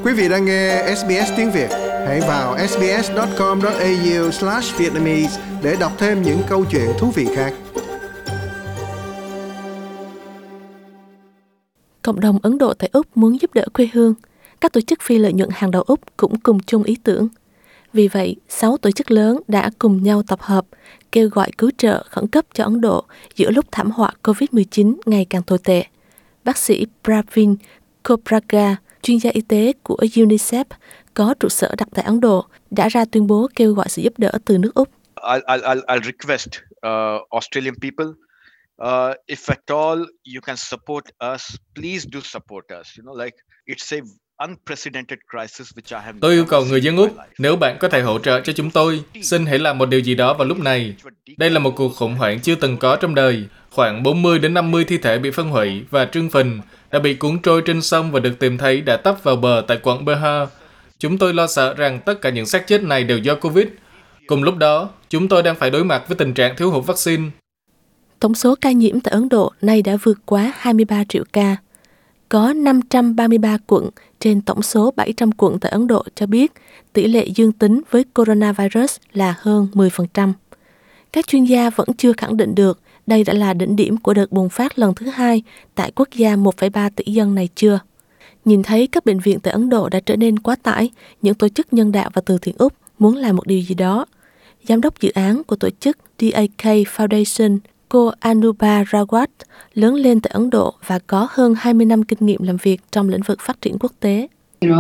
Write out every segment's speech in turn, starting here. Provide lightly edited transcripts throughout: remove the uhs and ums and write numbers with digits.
Quý vị đang nghe SBS tiếng Việt. Hãy vào sbs.com.au/vietnamese để đọc thêm những câu chuyện thú vị khác. Cộng đồng Ấn Độ tại Úc muốn giúp đỡ quê hương. Các tổ chức phi lợi nhuận hàng đầu Úc cũng cùng chung ý tưởng. Vì vậy, 6 tổ chức lớn đã cùng nhau tập hợp, kêu gọi cứu trợ khẩn cấp cho Ấn Độ giữa lúc thảm họa COVID-19 ngày càng tồi tệ. Bác sĩ Pravin Khobraga, chuyên gia y tế của UNICEF có trụ sở đặt tại Ấn Độ, đã ra tuyên bố kêu gọi sự giúp đỡ từ nước Úc. I'll request Australian people, if at all you can support us, please do support us. It's a unprecedented crisis which I have. Tôi yêu cầu người dân Úc, nếu bạn có thể hỗ trợ cho chúng tôi, xin hãy làm một điều gì đó vào lúc này. Đây là một cuộc khủng hoảng chưa từng có trong đời. Khoảng 40 đến 50 thi thể bị phân hủy và trưng phình đã bị cuốn trôi trên sông và được tìm thấy đã tấp vào bờ tại quận Bihar. Chúng tôi lo sợ rằng tất cả những xác chết này đều do Covid. Cùng lúc đó, chúng tôi đang phải đối mặt với tình trạng thiếu hụt vaccine. Tổng số ca nhiễm tại Ấn Độ nay đã vượt quá 23 triệu ca. Có 533 quận trên tổng số 700 quận tại Ấn Độ cho biết tỷ lệ dương tính với coronavirus là hơn 10%. Các chuyên gia vẫn chưa khẳng định được đây đã là đỉnh điểm của đợt bùng phát lần thứ 2 tại quốc gia 1,3 tỷ dân này chưa. Nhìn thấy các bệnh viện tại Ấn Độ đã trở nên quá tải, những tổ chức nhân đạo và từ thiện Úc muốn làm một điều gì đó. Giám đốc dự án của tổ chức DAK Foundation, cô Anubha Rawat, lớn lên tại Ấn Độ và có hơn 20 năm kinh nghiệm làm việc trong lĩnh vực phát triển quốc tế.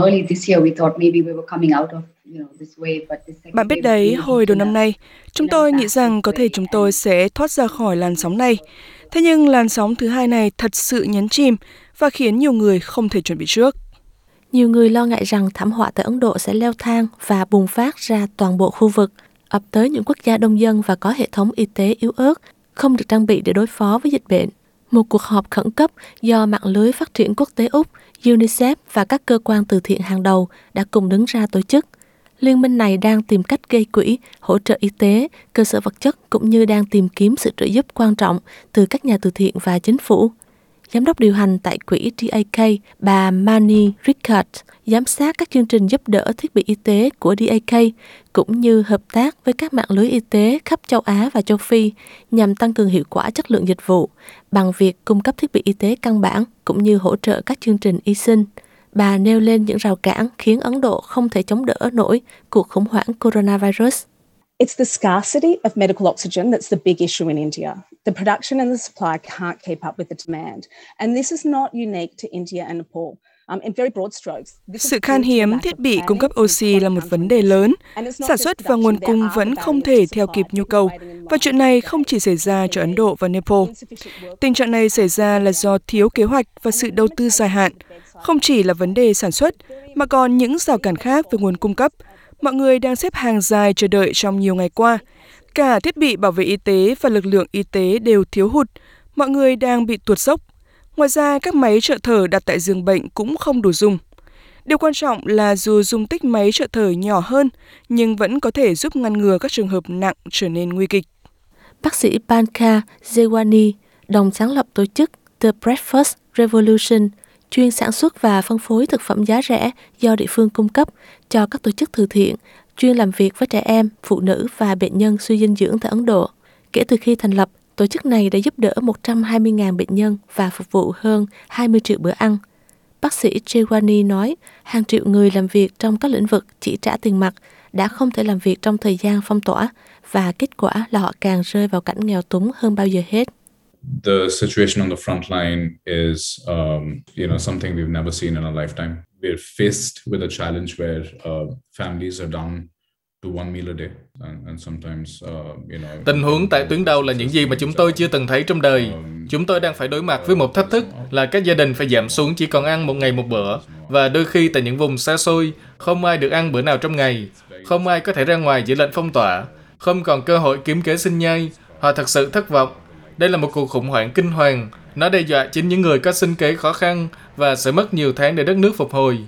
Bạn biết đấy, hồi đầu năm nay, chúng tôi nghĩ rằng có thể chúng tôi sẽ thoát ra khỏi làn sóng này. Thế nhưng làn sóng thứ hai này thật sự nhấn chìm và khiến nhiều người không thể chuẩn bị trước. Nhiều người lo ngại rằng thảm họa tại Ấn Độ sẽ leo thang và bùng phát ra toàn bộ khu vực, ập tới những quốc gia đông dân và có hệ thống y tế yếu ớt, không được trang bị để đối phó với dịch bệnh. Một cuộc họp khẩn cấp do mạng lưới phát triển quốc tế Úc, UNICEF và các cơ quan từ thiện hàng đầu đã cùng đứng ra tổ chức. Liên minh này đang tìm cách gây quỹ, hỗ trợ y tế, cơ sở vật chất cũng như đang tìm kiếm sự trợ giúp quan trọng từ các nhà từ thiện và chính phủ. Giám đốc điều hành tại quỹ DAK, bà Mani Rickard, giám sát các chương trình giúp đỡ thiết bị y tế của DAK, cũng như hợp tác với các mạng lưới y tế khắp châu Á và châu Phi nhằm tăng cường hiệu quả chất lượng dịch vụ bằng việc cung cấp thiết bị y tế căn bản cũng như hỗ trợ các chương trình y sinh. Bà nêu lên những rào cản khiến Ấn Độ không thể chống đỡ nổi cuộc khủng hoảng coronavirus. It's the scarcity of medical oxygen that's the big issue in India. The production and the supply can't keep up with the demand. And this is not unique to India and Nepal. In very broad strokes. Sự khan hiếm thiết bị cung cấp oxy là một vấn đề lớn. Sản xuất và nguồn cung vẫn không thể theo kịp nhu cầu. Và chuyện này không chỉ xảy ra cho Ấn Độ và Nepal. Tình trạng này xảy ra là do thiếu kế hoạch và sự đầu tư dài hạn. Không chỉ là vấn đề sản xuất, mà còn những rào cản khác về nguồn cung cấp. Mọi người đang xếp hàng dài chờ đợi trong nhiều ngày qua. Cả thiết bị bảo vệ y tế và lực lượng y tế đều thiếu hụt. Mọi người đang bị tuột dốc. Ngoài ra, các máy trợ thở đặt tại giường bệnh cũng không đủ dùng. Điều quan trọng là dù dung tích máy trợ thở nhỏ hơn, nhưng vẫn có thể giúp ngăn ngừa các trường hợp nặng trở nên nguy kịch. Bác sĩ Pankaj Jewani, đồng sáng lập tổ chức The Breakfast Revolution, chuyên sản xuất và phân phối thực phẩm giá rẻ do địa phương cung cấp cho các tổ chức từ thiện, chuyên làm việc với trẻ em, phụ nữ và bệnh nhân suy dinh dưỡng tại Ấn Độ. Kể từ khi thành lập, tổ chức này đã giúp đỡ 120.000 bệnh nhân và phục vụ hơn 20 triệu bữa ăn. Bác sĩ Jewani nói, hàng triệu người làm việc trong các lĩnh vực chỉ trả tiền mặt đã không thể làm việc trong thời gian phong tỏa và kết quả là họ càng rơi vào cảnh nghèo túng hơn bao giờ hết. The situation on the front line is, something we've never seen in our lifetime. We're faced with a challenge where families are down to one meal a day, and sometimes, Tình huống tại tuyến đầu là những gì mà chúng tôi chưa từng thấy trong đời. Chúng tôi đang phải đối mặt với một thách thức là các gia đình phải giảm xuống chỉ còn ăn một ngày một bữa, và đôi khi tại những vùng xa xôi, không ai được ăn bữa nào trong ngày, không ai có thể ra ngoài giữa lệnh phong tỏa, không còn cơ hội kiếm kế sinh nhai. Họ thật sự thất vọng. Đây là một cuộc khủng hoảng kinh hoàng. Nó đe dọa chính những người có sinh kế khó khăn và sẽ mất nhiều tháng để đất nước phục hồi.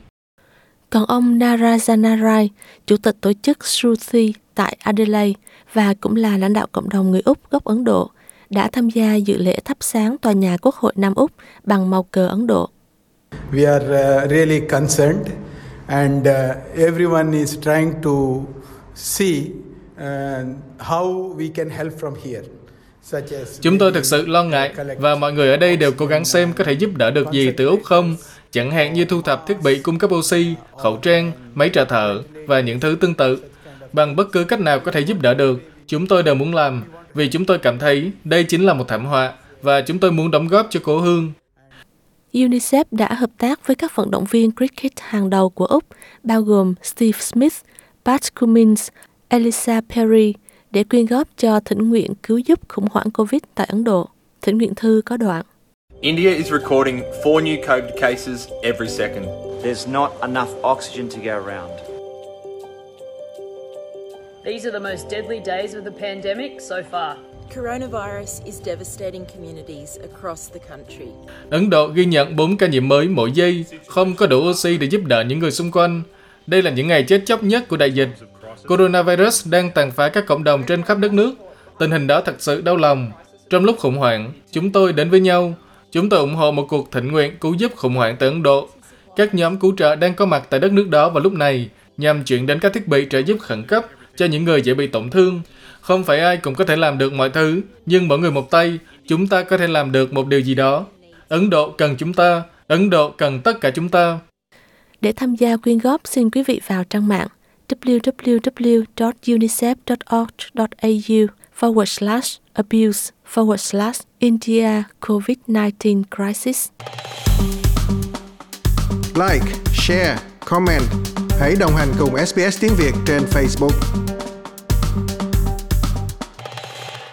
Còn ông Narayana Rai, chủ tịch tổ chức Shruti tại Adelaide và cũng là lãnh đạo cộng đồng người Úc gốc Ấn Độ, đã tham gia dự lễ thắp sáng tòa nhà Quốc hội Nam Úc bằng màu cờ Ấn Độ. We are really concerned and everyone is trying to see how we can help from here. Chúng tôi thực sự lo ngại và mọi người ở đây đều cố gắng xem có thể giúp đỡ được gì từ Úc không, chẳng hạn như thu thập thiết bị cung cấp oxy, khẩu trang, máy trợ thở và những thứ tương tự. Bằng bất cứ cách nào có thể giúp đỡ được, chúng tôi đều muốn làm vì chúng tôi cảm thấy đây chính là một thảm họa và chúng tôi muốn đóng góp cho cố hương. UNICEF đã hợp tác với các vận động viên cricket hàng đầu của Úc, bao gồm Steve Smith, Pat Cummins, Elisa Perry, để quyên góp cho thỉnh nguyện cứu giúp khủng hoảng COVID tại Ấn Độ. Thỉnh nguyện thư có đoạn: India is recording 4 new COVID cases every second. There's not enough oxygen to go around. These are the most deadly days of the pandemic so far. Coronavirus is devastating communities across the country. Ấn Độ ghi nhận 4 ca nhiễm mới mỗi giây, không có đủ oxy để giúp đỡ những người xung quanh. Đây là những ngày chết chóc nhất của đại dịch. Coronavirus đang tàn phá các cộng đồng trên khắp đất nước. Tình hình đó thật sự đau lòng. Trong lúc khủng hoảng, chúng tôi đến với nhau. Chúng tôi ủng hộ một cuộc thỉnh nguyện cứu giúp khủng hoảng tại Ấn Độ. Các nhóm cứu trợ đang có mặt tại đất nước đó vào lúc này nhằm chuyển đến các thiết bị trợ giúp khẩn cấp cho những người dễ bị tổn thương. Không phải ai cũng có thể làm được mọi thứ, nhưng mỗi người một tay, chúng ta có thể làm được một điều gì đó. Ấn Độ cần chúng ta, Ấn Độ cần tất cả chúng ta. Để tham gia quyên góp, xin quý vị vào trang mạng www.unicef.org.au/abuse/India COVID-19 crisis. Like, share, comment. Hãy đồng hành cùng SBS tiếng Việt trên Facebook.